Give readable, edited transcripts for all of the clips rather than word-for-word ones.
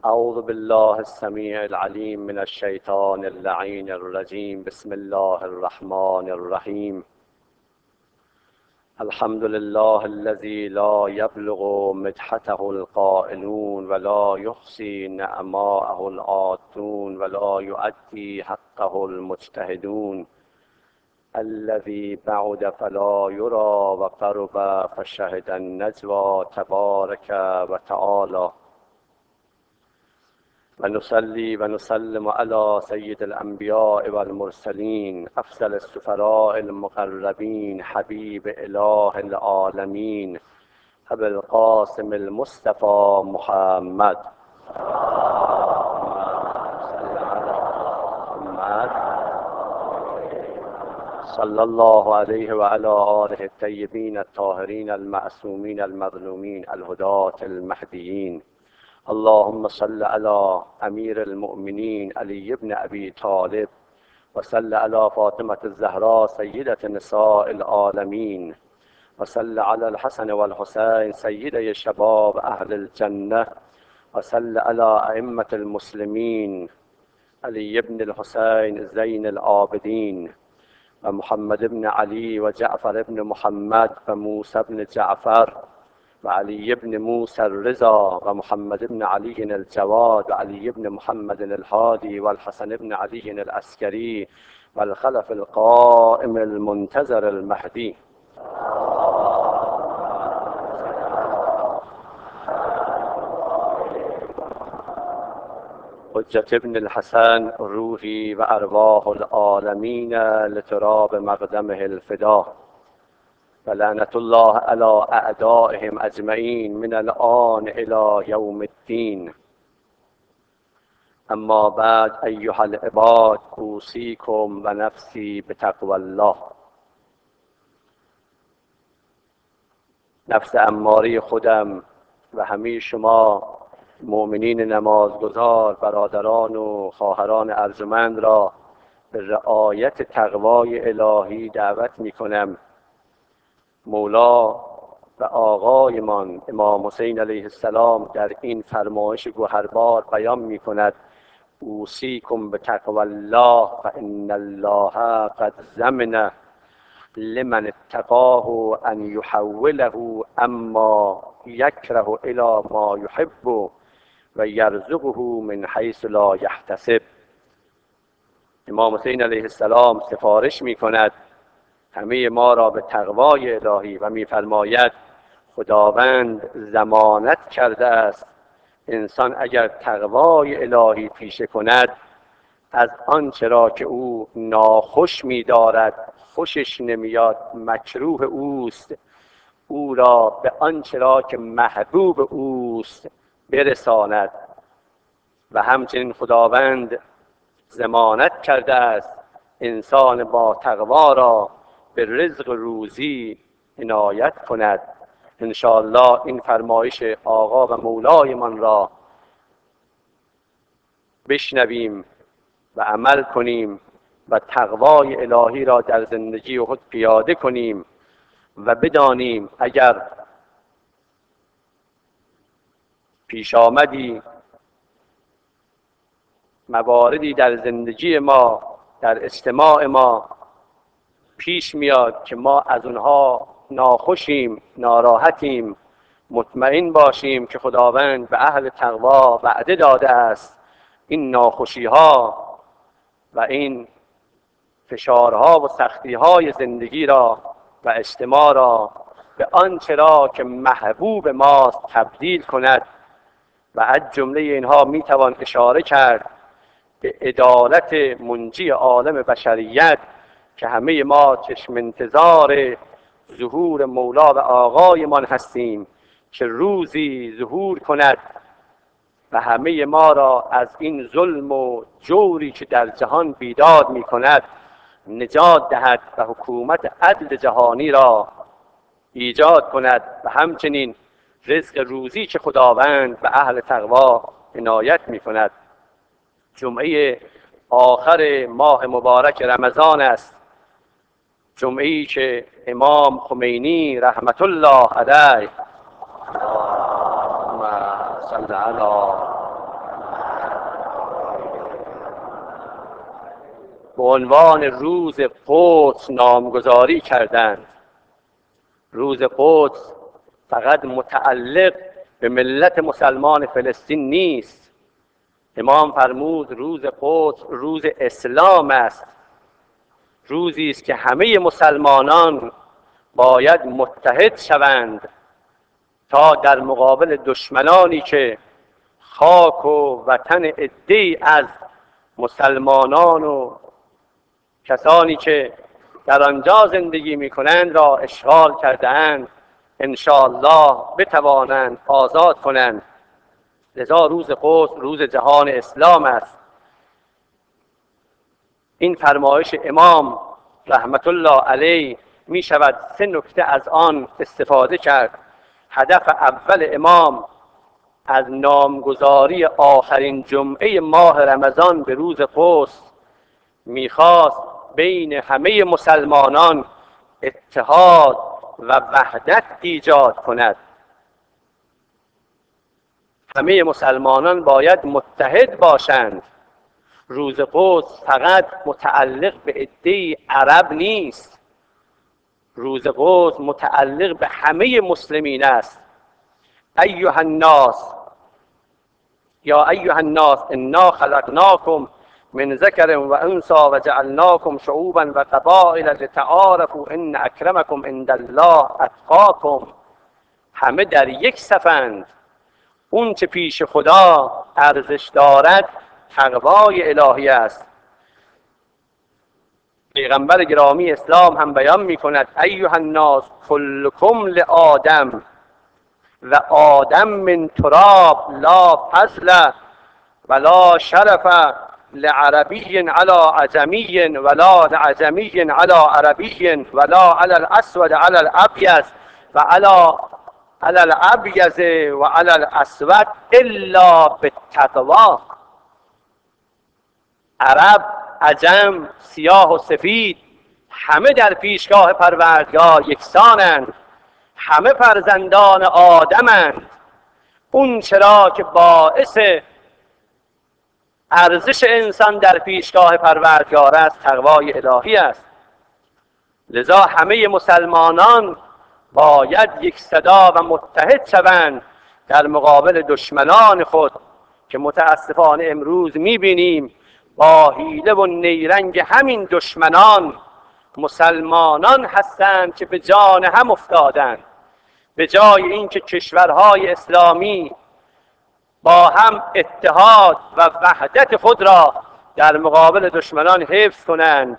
أعوذ بالله السميع العليم من الشيطان اللعين الرجيم. بسم الله الرحمن الرحيم. الحمد لله الذي لا يبلغ مدحته القائلون ولا يحصي نعماءه العادون ولا يؤدي حقه المجتهدون، الذي بعد فلا يرى وقرب فشهد النجوى تبارك وتعالى. ونصلي ونسلم على سيد الأنبياء والمرسلين أفضل السفراء المقربين حبيب إله العالمين أبي القاسم المصطفى محمد صلى الله عليه وعلى آله الطيبين الطاهرين المعصومين المظلومين الهداة المهديين. اللهم صل على أمير المؤمنين علي بن أبي طالب، وصل على فاطمة الزهراء سيدة نساء العالمين، وصل على الحسن والحسين سيدي شباب أهل الجنة، وصل على أئمة المسلمين علي بن الحسين زين العابدين، ومحمد بن علي وجعفر بن محمد وموسى بن جعفر وعلي بن موسى الرضا ومحمد بن علي الجواد وعلي بن محمد الهادي والحسن بن علي العسكري والخلف القائم المنتظر المهدي. حجة ابن الحسن روحي وأرواح العالمين لتراب مقدمه الفداء، ولعنة الله على أعدائهم أجمعين من الآن إلى يوم الدين. أما بعد أيها العباد، أوصيكم ونفسي بتقوى الله. نفس اماره خودم و همه شما مؤمنین نمازگزار، برادران و خواهران ارجمند را به رعایت تقوای الهی دعوت می کنم. مولا و آقایمان امام حسین علیه السلام در این فرمایش گوهربار بیان می کند: اوصیکم بتقوی الله فان الله قد ضمن لمن اتقاه ان یحوله اما یکره الی ما یحب و یرزقه من حیث لا یحتسب. امام حسین علیه السلام سفارش می کند همه ما را به تقوای الهی و می‌فرماید خداوند ضمانت کرده است انسان اگر تقوای الهی پیشه کند، از آنچه را که او ناخوش می‌دارد، خوشش نمیاد، مکروه اوست، او را به آنچه را که محبوب اوست برساند. و همچنین خداوند ضمانت کرده است انسان با تقوا را به رزق روزی عنایت کند. انشاءالله این فرمایش آقا و مولای من را بشنویم و عمل کنیم و تقوای الهی را در زندگی خود پیاده کنیم و بدانیم اگر پیش آمدی مواردی در زندگی ما، در اجتماع ما پیش میاد که ما از اونها ناخوشیم، ناراحتیم، مطمئن باشیم که خداوند به اهل تقوا وعده داده است این ناخوشی ها و این فشارها و سختی های زندگی را و اجتماع را به آنچه را که محبوب ماست تبدیل کند. و از جمله اینها میتوان اشاره کرد به عدالت منجی عالم بشریت که همه ما چشم انتظار ظهور مولا و آقایمان هستیم که روزی ظهور کند و همه ما را از این ظلم و جوری که در جهان بیداد می کند نجات دهد و حکومت عدل جهانی را ایجاد کند و همچنین رزق روزی که خداوند به اهل تقوا عنایت می کند. جمعه آخر ماه مبارک رمضان است، جمعه‌ای که امام خمینی رحمت الله علیه عنوان روز قدس نامگذاری کردند. روز قدس فقط متعلق به ملت مسلمان فلسطین نیست. امام فرمود روز قدس روز اسلام است، روزی است که همه مسلمانان باید متحد شوند تا در مقابل دشمنانی که خاک و وطن عده‌ای از مسلمانان و کسانی که در آنجا زندگی می‌کنند را اشغال کرده‌اند انشاءالله بتوانند آزاد کنند. لذا روز قدس روز جهان اسلام است. این فرمایش امام رحمت الله علیه می شود 3 نکته از آن استفاده کرد. هدف اول امام از نامگذاری آخرین جمعه ماه رمضان به روز قدس میخواست بین همه مسلمانان اتحاد و وحدت ایجاد کند. همه مسلمانان باید متحد باشند. روز قدس فقط متعلق به عده عرب نیست. روز قدس متعلق به همه مسلمین است. ایها الناس یا ایها الناس انا خلقناکم من ذکر و انثی و جعلناکم شعوبا و قبائل لتعارفوا ان اکرمکم عند الله اتقاکم. همه در یک صفند. اون چه پیش خدا ارزش دارد تقوای الهی است. پیغمبر گرامی اسلام هم بیان می کند ایها الناس کلکم لآدم و آدم من تراب لا فضل ولا شرف لعربی علی عجمی ولا لعجمی علی عربی ولا علی الاسود علی الابیض و علی الابیض و علی الاسود الا بالتقوا. عرب، عجم، سیاه و سفید همه در پیشگاه پروردگار یکسانند. همه فرزندان آدمند. اون چرا که باعث ارزش انسان در پیشگاه پروردگار است تقوای الهی است. لذا همه مسلمانان باید یک صدا و متحد شوند در مقابل دشمنان خود که متاسفانه امروز میبینیم با حیله و نیرنگ همین دشمنان مسلمانان هستند که به جان هم افتادند. به جای اینکه کشورهای اسلامی با هم اتحاد و وحدت خود را در مقابل دشمنان حفظ کنند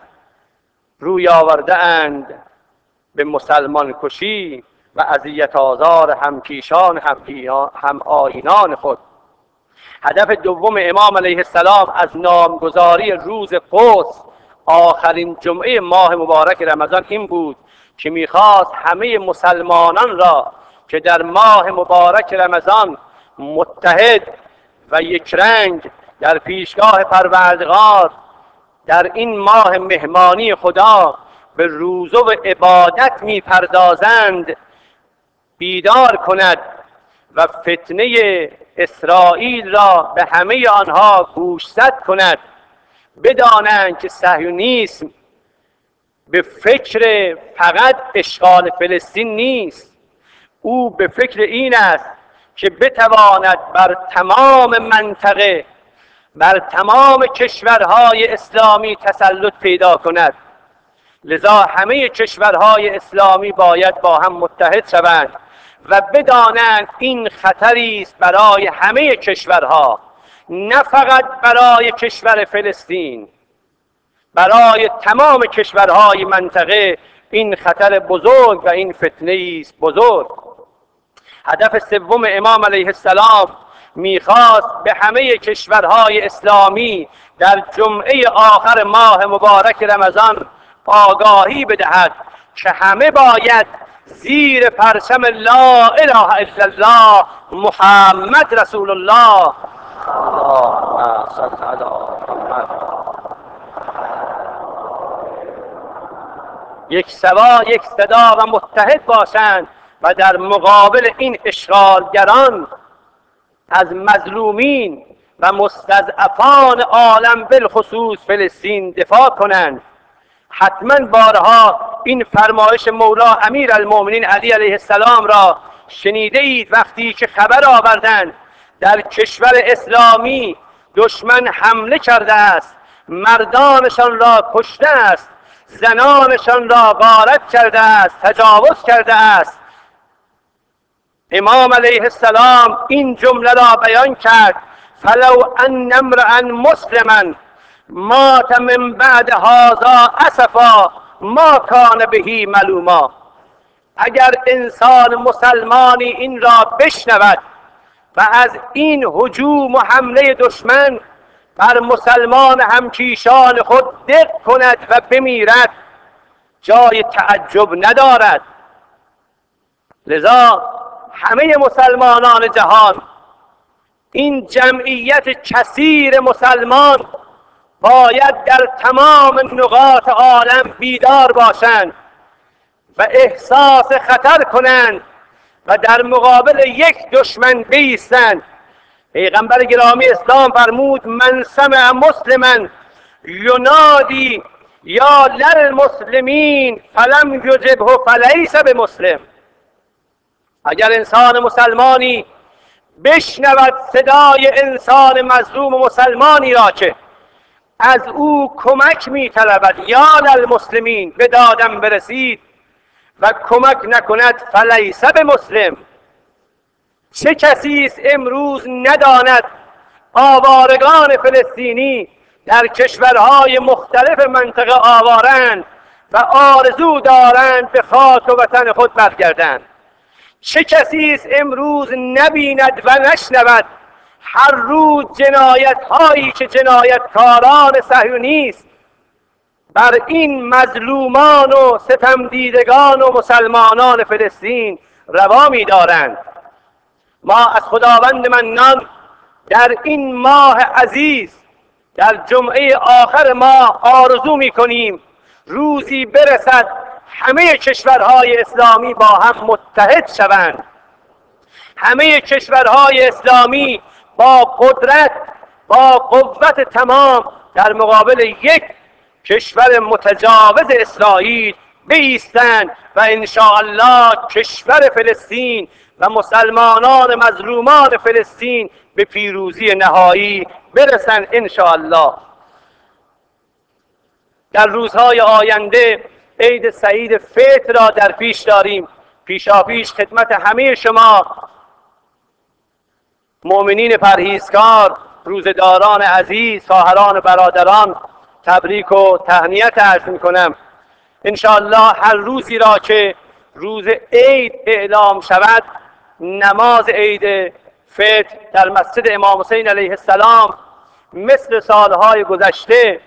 روی آورده اند به مسلمان کشی و اذیت آزار همکیشان هم آیینان خود. هدف دوم امام علیه السلام از نامگذاری روز قدس آخرین جمعه ماه مبارک رمضان این بود که میخواست همه مسلمانان را که در ماه مبارک رمضان متحد و یکرنگ در پیشگاه پروردگار در این ماه مهمانی خدا به روزه و عبادت میپردازند بیدار کند و فتنه اسرائیل را به همه آنها گوشزد کند. بدانند که صهیونیسم به فکر فقط اشغال فلسطین نیست. او به فکر این است که بتواند بر تمام منطقه، بر تمام کشورهای اسلامی تسلط پیدا کند. لذا همه کشورهای اسلامی باید با هم متحد شوند و بدانند این خطری است برای همه کشورها، نه فقط برای کشور فلسطین، برای تمام کشورهای منطقه این خطر بزرگ و این فتنه است بزرگ. هدف سوم امام علیه السلام میخواست به همه کشورهای اسلامی در جمعه آخر ماه مبارک رمضان آگاهی بدهد که همه باید زیر پرچم لا اله الا الله محمد رسول الله اللهم صل علی محمد یک صدا و متحد باشند و در مقابل این اشغالگران از مظلومین و مستضعفان عالم بالخصوص فلسطین دفاع کنند. حتما بارها این فرمایش مولا امیر المؤمنین علی علیه السلام را شنیده اید وقتی که خبر آوردند در کشور اسلامی دشمن حمله کرده است، مردانشان را کشته است، زنانشان را غارت کرده است، تجاوز کرده است. امام علیه السلام این جمله را بیان کرد: فلو ان امرئا مسلما مات من بعد هذا اسفا ما کان بهی ملوما. اگر انسان مسلمانی این را بشنود و از این هجوم و حمله دشمن بر مسلمان همکیشان خود دق کند و بمیرد، جای تعجب ندارد. لذا همه مسلمانان جهان، این جمعیت کثیر مسلمان، باید در تمام نقاط عالم بیدار باشند و احساس خطر کنند و در مقابل یک دشمن بایستند. پیغمبر گرامی اسلام فرمود: من سمع مسلما ینادی یا للمسلمین فلم یجبه فلیس بمسلم. اگر انسان مسلمانی بشنود صدای انسان مظلوم و مسلمانی را که از او کمک می‌طلبد، یا للمسلمین، به دادم برسید، و کمک نکند، فلیس بمسلم. چه کسی است امروز نداند آوارگان فلسطینی در کشورهای مختلف منطقه آوارند و آرزو دارند به خاک و وطن خود برگردند؟ چه کسی است امروز نبیند و نشنود هر روز جنایت هایی که جنایتکاران صهیونیست بر این مظلومان و ستم دیدگان و مسلمانان فلسطین روا می دارند؟ ما از خداوند منان در این ماه عزیز، در جمعه آخر ماه، آرزو می کنیم روزی برسد همه کشورهای اسلامی با هم متحد شوند، همه کشورهای اسلامی با قدرت، با قوت تمام در مقابل یک کشور متجاوز اسرائیل بایستند و انشاءالله کشور فلسطین و مسلمانان مظلومان فلسطین به پیروزی نهایی برسند انشاءالله. در روزهای آینده عید سعید فطر را در پیش داریم. پیشاپیش خدمت همه شما مؤمنین پرهیزکار، روزداران عزیز، خواهران و برادران تبریک و تهنیت عرض میکنم. انشاءالله هر روزی را که روز عید اعلام شود، نماز عید فطر در مسجد امام حسین علیه السلام مثل سالهای گذشته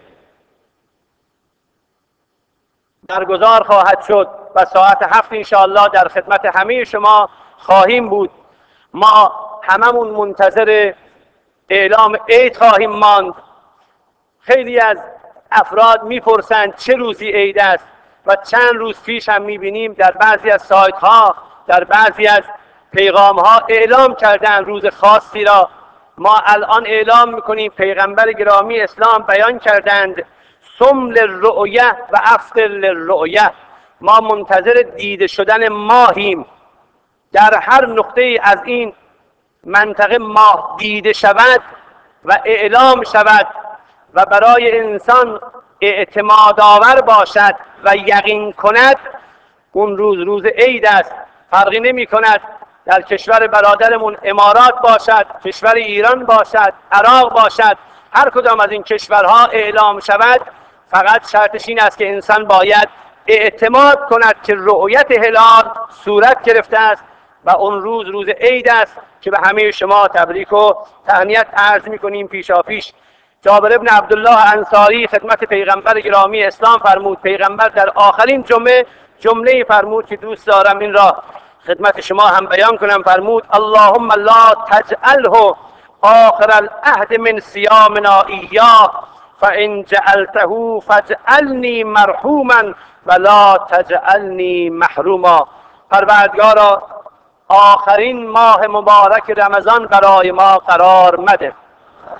برگزار خواهد شد و ساعت 7 انشاءالله در خدمت همه شما خواهیم بود. ما هممون منتظر اعلام عید خواهیم ماند. خیلی از افراد میپرسند چه روزی عید است و چند روز پیش هم میبینیم در بعضی از سایت ها، در بعضی از پیغام ها اعلام کردن روز خاصی را. ما الان اعلام میکنیم پیغمبر گرامی اسلام بیان کردند: صم للرؤیه و افطر للرؤیه. ما منتظر دیده شدن ماهیم. در هر نقطه از این منطقه ماه دیده شود و اعلام شود و برای انسان اعتماد آور باشد و یقین کند، اون روز عید است. فرقی نمی کند در کشور برادرمون امارات باشد، کشور ایران باشد، عراق باشد، هر کدام از این کشورها اعلام شود، فقط شرطش این است که انسان باید اعتماد کند که رؤیت هلال صورت گرفته است و اون روز عید است که به همه شما تبریک و تهنیت عرض می‌کنیم. پیشاپیش جابر ابن عبدالله انصاری خدمت پیغمبر گرامی اسلام فرمود، پیغمبر در آخرین جمله فرمود که دوست دارم این را خدمت شما هم بیان کنم. فرمود: اللهم لا تجعله آخر العهد من صيامنا ایاه فان جعلته فاجعلنی مرحوما ولا تجعلنی محروما. پروردگارا آخرین ماه مبارک رمضان برای ما قرار مده.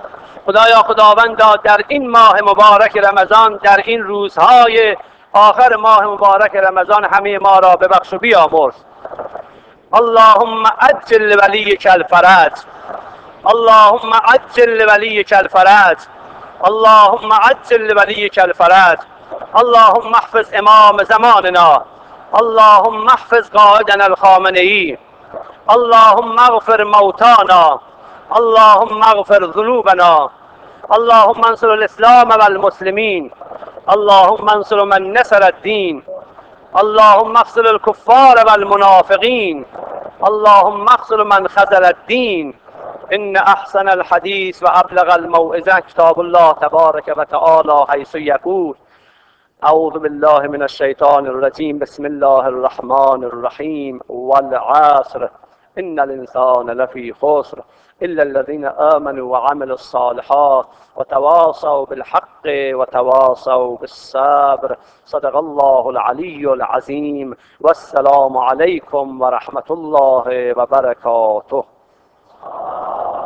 خدایا خداوندا در این ماه مبارک رمضان، در این روزهای آخر ماه مبارک رمضان همه ما را ببخش و بیامرز. اللهم عجل ولیک الفرج، اللهم عجل ولیک الفرج، اللهم عجل ولیک الفرج. اللهم احفظ امام زماننا، اللهم احفظ قائدنا الخامنه‌ای، اللهم اغفر موتانا، اللهم اغفر ذنوبنا، اللهم انصر الاسلام والمسلمين، اللهم انصر من نصر الدين، اللهم اخذل الكفار والمنافقين، اللهم اخذل من خذل الدين. ان احسن الحديث وابلغ الموعظه كتاب الله تبارك وتعالى حيث يقول اعوذ بالله من الشيطان الرجيم بسم الله الرحمن الرحيم والعصر ان الانسان لفي خسر الا الذين امنوا وعملوا الصالحات وتواصوا بالحق وتواصوا بالصبر. صدق الله العلي العظيم والسلام عليكم ورحمة الله وبركاته.